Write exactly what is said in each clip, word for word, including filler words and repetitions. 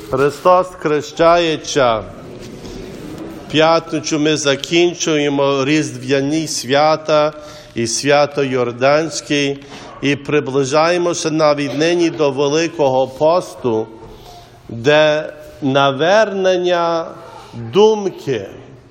Христос хрещається. П'ятницю ми закінчуємо різдвяні свята і свято Йорданське і приближаємося навіть нині до Великого посту, де навернення думки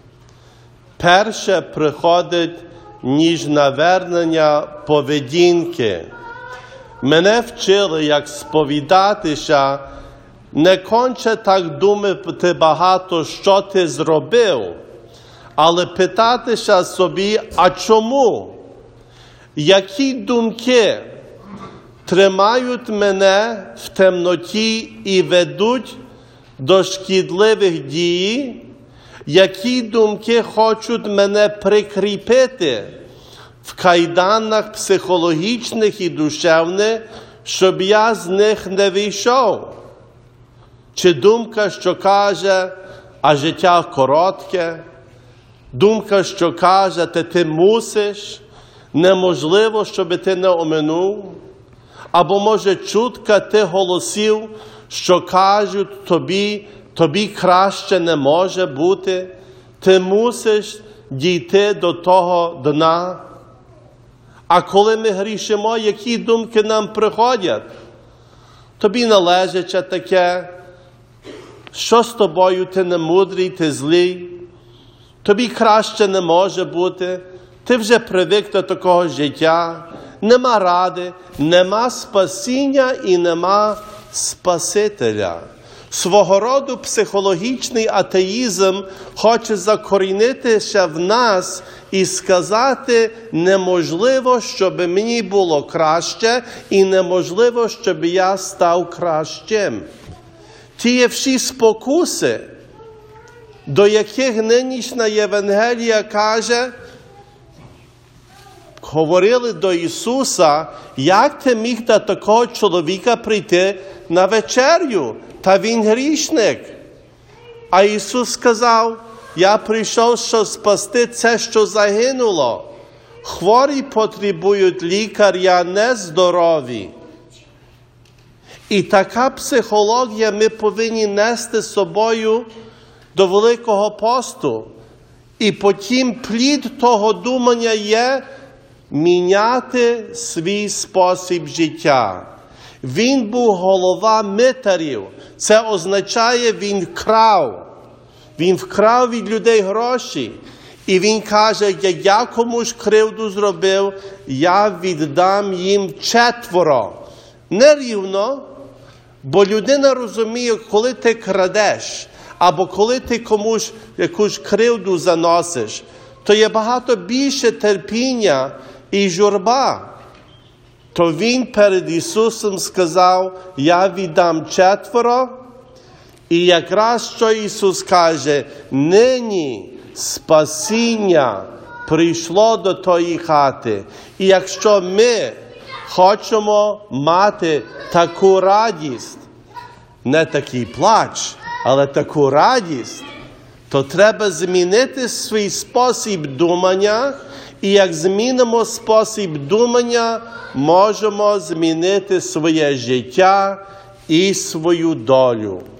перше приходить, ніж навернення поведінки. Мене вчили, як сповідатися, не конче так думати багато, що ти зробив, але питатися собі, а чому? Які думки тримають мене в темноті і ведуть до шкідливих дій? Які думки хочуть мене прикріпити в кайданах психологічних і душевних, щоб я з них не вийшов? Чи думка, що каже, а життя коротке? Думка, що каже, ти, ти мусиш, неможливо, щоб ти не оминув? Або, може, чутка тих голосів, що кажуть тобі, тобі краще не може бути, ти мусиш дійти до того дна? А коли ми грішимо, які думки нам приходять? Тобі належить таке, що з тобою, ти не мудрий, ти злий, тобі краще не може бути, ти вже привик до такого життя, нема ради, нема спасіння і нема Спасителя. Свого роду психологічний атеїзм хоче закорінитися в нас і сказати, неможливо, щоб мені було краще, і неможливо, щоб я став кращим. Ті є всі спокуси, до яких нинішня Євангелія каже, говорили до Ісуса, як ти міг до такого чоловіка прийти на вечерю, та він грішник. А Ісус сказав, я прийшов, щоб спасти це, що загинуло. Хворі потребують лікаря, не здорові. І така психологія ми повинні нести з собою до Великого посту. І потім плід того думання є міняти свій спосіб життя. Він був голова митарів. Це означає, він вкрав. Він вкрав від людей гроші. І він каже, як я комусь кривду зробив, я віддам їм четверо. Не рівно, бо людина розуміє, коли ти крадеш, або коли ти комусь якусь кривду заносиш, то є багато більше терпіння і журба. То він перед Ісусом сказав, я віддам четверо, і якраз що Ісус каже, нині спасіння прийшло до тої хати. І якщо ми хочемо мати таку радість, не такий плач, але таку радість, то треба змінити свій спосіб думання, і як змінимо спосіб думання, можемо змінити своє життя і свою долю.